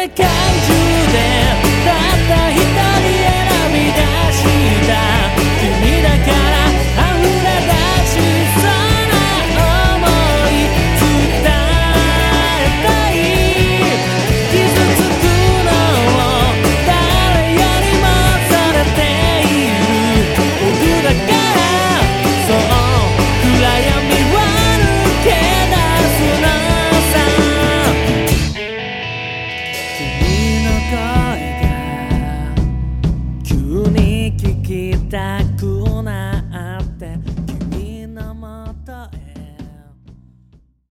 界中でたった一人選び出した君だから溢れ出しそうな想い伝えたい。傷つくのを誰よりも恐れている僕だからそう暗闇は抜け出すのさ。君の声が急に聞きたく